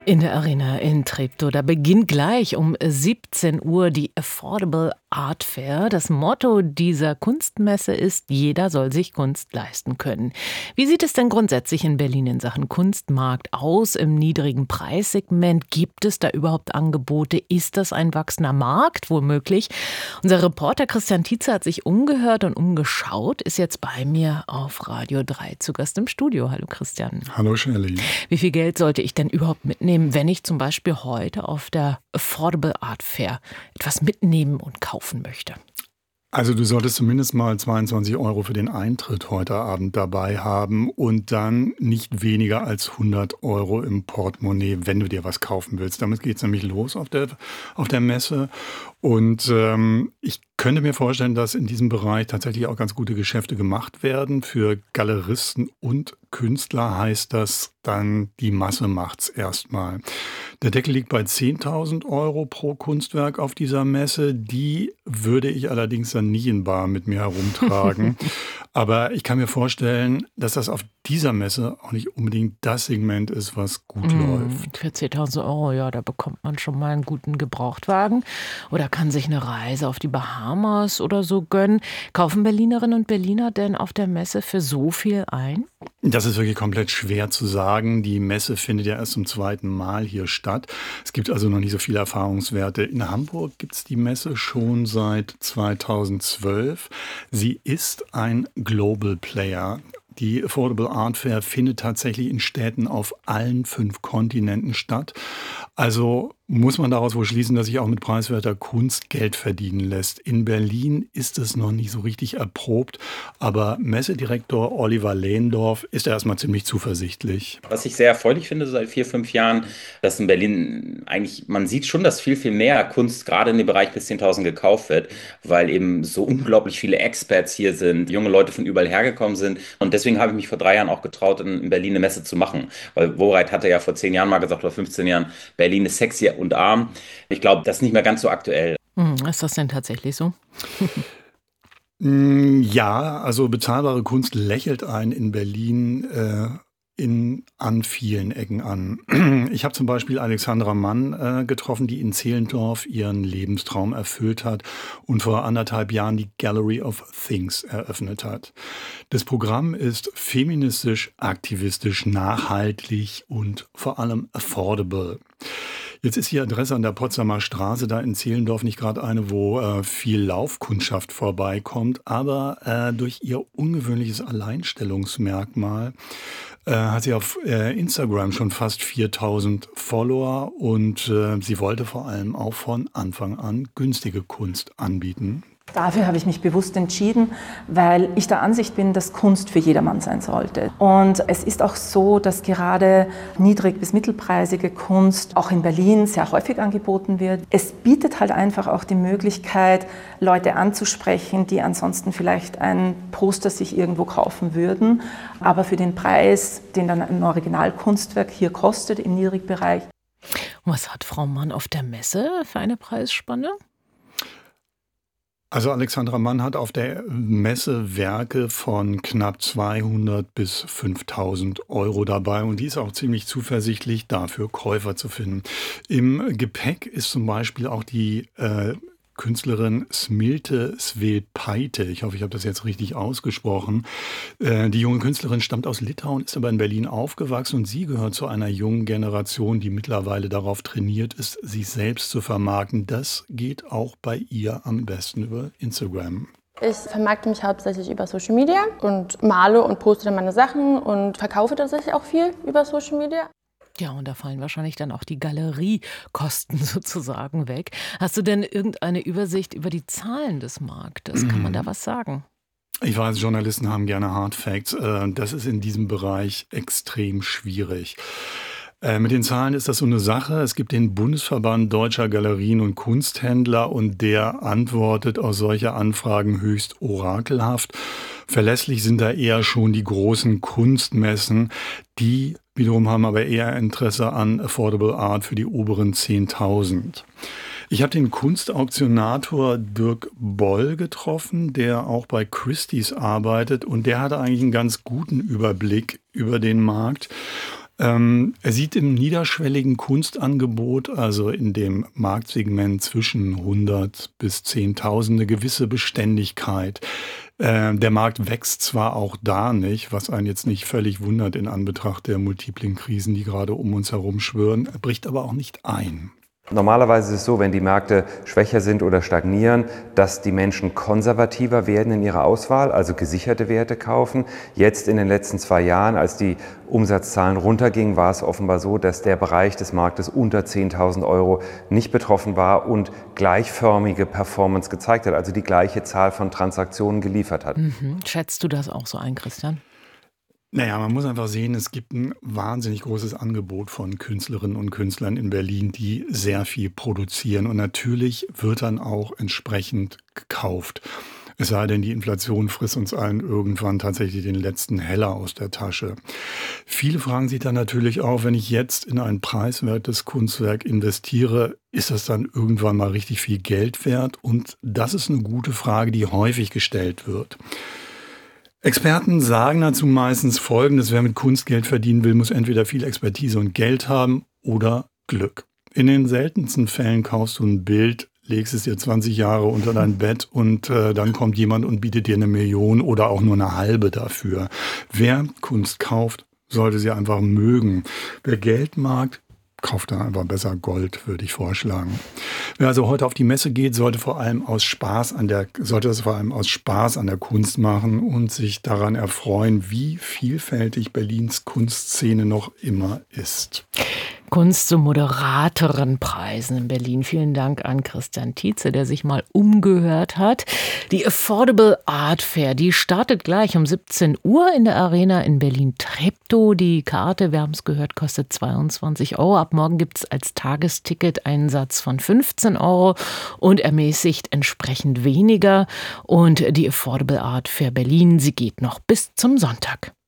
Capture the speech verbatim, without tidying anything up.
In der Arena in Treptow, da beginnt gleich um siebzehn Uhr die Affordable Art Fair. Das Motto dieser Kunstmesse ist: Jeder soll sich Kunst leisten können. Wie sieht es denn grundsätzlich in Berlin in Sachen Kunstmarkt aus im niedrigen Preissegment? Gibt es da überhaupt Angebote? Ist das ein wachsender Markt? Womöglich. Unser Reporter Christian Tietze hat sich umgehört und umgeschaut, ist jetzt bei mir auf Radio drei zu Gast im Studio. Hallo Christian. Hallo Shirley. Wie viel Geld sollte ich denn überhaupt mitnehmen, wenn ich zum Beispiel heute auf der Affordable Art Fair etwas mitnehmen und kaufen möchte? Also du solltest zumindest mal zweiundzwanzig Euro für den Eintritt heute Abend dabei haben und dann nicht weniger als hundert Euro im Portemonnaie, wenn du dir was kaufen willst. Damit geht es nämlich los auf der, auf der Messe. Und ähm, ich könnte mir vorstellen, dass in diesem Bereich tatsächlich auch ganz gute Geschäfte gemacht werden. Für Galeristen und Künstler heißt das dann, die Masse macht's erstmal. Der Deckel liegt bei zehntausend Euro pro Kunstwerk auf dieser Messe. Die würde ich allerdings dann nie in bar mit mir herumtragen. Aber ich kann mir vorstellen, dass das auf dieser Messe auch nicht unbedingt das Segment ist, was gut Mm, läuft. Für zehntausend Euro, ja, da bekommt man schon mal einen guten Gebrauchtwagen oder kann sich eine Reise auf die Bahamas oder so gönnen. Kaufen Berlinerinnen und Berliner denn auf der Messe für so viel ein? Das ist wirklich komplett schwer zu sagen. Die Messe findet ja erst zum zweiten Mal hier statt. Es gibt also noch nicht so viele Erfahrungswerte. In Hamburg gibt es die Messe schon seit zweitausendzwölf. Sie ist ein Global Player. Die Affordable Art Fair findet tatsächlich in Städten auf allen fünf Kontinenten statt. Also muss man daraus wohl schließen, dass sich auch mit preiswerter Kunst Geld verdienen lässt. In Berlin ist es noch nicht so richtig erprobt, aber Messedirektor Oliver Lehndorf ist erstmal ziemlich zuversichtlich. Was ich sehr erfreulich finde, so seit vier, fünf Jahren, dass in Berlin eigentlich, man sieht schon, dass viel, viel mehr Kunst gerade in dem Bereich bis zehntausend gekauft wird, weil eben so unglaublich viele Experts hier sind, junge Leute von überall hergekommen sind. Und deswegen habe ich mich vor drei Jahren auch getraut, in, in Berlin eine Messe zu machen. Weil Wowereit hatte ja vor zehn Jahren mal gesagt, oder fünfzehn Jahren, Berlin ist sexy und arm. Ich glaube, das ist nicht mehr ganz so aktuell. Hm, ist das denn tatsächlich so? Mm, Ja, also bezahlbare Kunst lächelt einen in Berlin äh, in, an vielen Ecken an. Ich habe zum Beispiel Alexandra Mann äh, getroffen, die in Zehlendorf ihren Lebenstraum erfüllt hat und vor anderthalb Jahren die Gallery of Things eröffnet hat. Das Programm ist feministisch, aktivistisch, nachhaltig und vor allem affordable. Jetzt ist die Adresse an der Potsdamer Straße da in Zehlendorf nicht gerade eine, wo äh, viel Laufkundschaft vorbeikommt, aber äh, durch ihr ungewöhnliches Alleinstellungsmerkmal äh, hat sie auf äh, Instagram schon fast viertausend Follower und äh, sie wollte vor allem auch von Anfang an günstige Kunst anbieten. Dafür habe ich mich bewusst entschieden, weil ich der Ansicht bin, dass Kunst für jedermann sein sollte. Und es ist auch so, dass gerade niedrig- bis mittelpreisige Kunst auch in Berlin sehr häufig angeboten wird. Es bietet halt einfach auch die Möglichkeit, Leute anzusprechen, die ansonsten vielleicht ein Poster sich irgendwo kaufen würden, aber für den Preis, den dann ein Originalkunstwerk hier kostet im Niedrigbereich. Was hat Frau Mann auf der Messe für eine Preisspanne? Also Alexandra Mann hat auf der Messe Werke von knapp zweihundert bis fünftausend Euro dabei und die ist auch ziemlich zuversichtlich, dafür Käufer zu finden. Im Gepäck ist zum Beispiel auch die äh, Künstlerin Smilte Svelpaite. Ich hoffe, ich habe das jetzt richtig ausgesprochen. Äh, die junge Künstlerin stammt aus Litauen, ist aber in Berlin aufgewachsen und sie gehört zu einer jungen Generation, die mittlerweile darauf trainiert ist, sich selbst zu vermarkten. Das geht auch bei ihr am besten über Instagram. Ich vermarkte mich hauptsächlich über Social Media und male und poste dann meine Sachen und verkaufe tatsächlich auch viel über Social Media. Ja, und da fallen wahrscheinlich dann auch die Galeriekosten sozusagen weg. Hast du denn irgendeine Übersicht über die Zahlen des Marktes? Kann man da was sagen? Ich weiß, Journalisten haben gerne Hard Facts. Äh, Das ist in diesem Bereich extrem schwierig. Äh, Mit den Zahlen ist das so eine Sache. Es gibt den Bundesverband Deutscher Galerien und Kunsthändler und der antwortet auf solche Anfragen höchst orakelhaft. Verlässlich sind da eher schon die großen Kunstmessen, die wiederum haben aber eher Interesse an Affordable Art für die oberen zehntausend. Ich habe den Kunstauktionator Dirk Boll getroffen, der auch bei Christie's arbeitet und der hatte eigentlich einen ganz guten Überblick über den Markt. Ähm, er sieht im niederschwelligen Kunstangebot, also in dem Marktsegment zwischen hundert bis zehntausend, eine gewisse Beständigkeit. Äh, der Markt wächst zwar auch da nicht, was einen jetzt nicht völlig wundert in Anbetracht der multiplen Krisen, die gerade um uns herum schwirren, er bricht aber auch nicht ein. Normalerweise ist es so, wenn die Märkte schwächer sind oder stagnieren, dass die Menschen konservativer werden in ihrer Auswahl, also gesicherte Werte kaufen. Jetzt in den letzten zwei Jahren, als die Umsatzzahlen runtergingen, war es offenbar so, dass der Bereich des Marktes unter zehntausend Euro nicht betroffen war und gleichförmige Performance gezeigt hat, also die gleiche Zahl von Transaktionen geliefert hat. Mhm. Schätzt du das auch so ein, Christian? Naja, man muss einfach sehen, es gibt ein wahnsinnig großes Angebot von Künstlerinnen und Künstlern in Berlin, die sehr viel produzieren. Und natürlich wird dann auch entsprechend gekauft. Es sei denn, die Inflation frisst uns allen irgendwann tatsächlich den letzten Heller aus der Tasche. Viele fragen sich dann natürlich auch, wenn ich jetzt in ein preiswertes Kunstwerk investiere, ist das dann irgendwann mal richtig viel Geld wert? Und das ist eine gute Frage, die häufig gestellt wird. Experten sagen dazu meistens Folgendes: Wer mit Kunst Geld verdienen will, muss entweder viel Expertise und Geld haben oder Glück. In den seltensten Fällen kaufst du ein Bild, legst es dir zwanzig Jahre unter dein Bett und äh, dann kommt jemand und bietet dir eine Million oder auch nur eine halbe dafür. Wer Kunst kauft, sollte sie einfach mögen. Wer Geld mag, kauft dann einfach besser Gold, würde ich vorschlagen. Wer also heute auf die Messe geht, sollte vor allem aus Spaß an der, sollte das vor allem aus Spaß an der Kunst machen und sich daran erfreuen, wie vielfältig Berlins Kunstszene noch immer ist. Kunst zu moderateren Preisen in Berlin. Vielen Dank an Christian Tietze, der sich mal umgehört hat. Die Affordable Art Fair, die startet gleich um siebzehn Uhr in der Arena in Berlin-Treptow. Die Karte, wir haben es gehört, kostet zweiundzwanzig Euro. Ab morgen gibt es als Tagesticket einen Satz von fünfzehn Euro und ermäßigt entsprechend weniger. Und die Affordable Art Fair Berlin, sie geht noch bis zum Sonntag.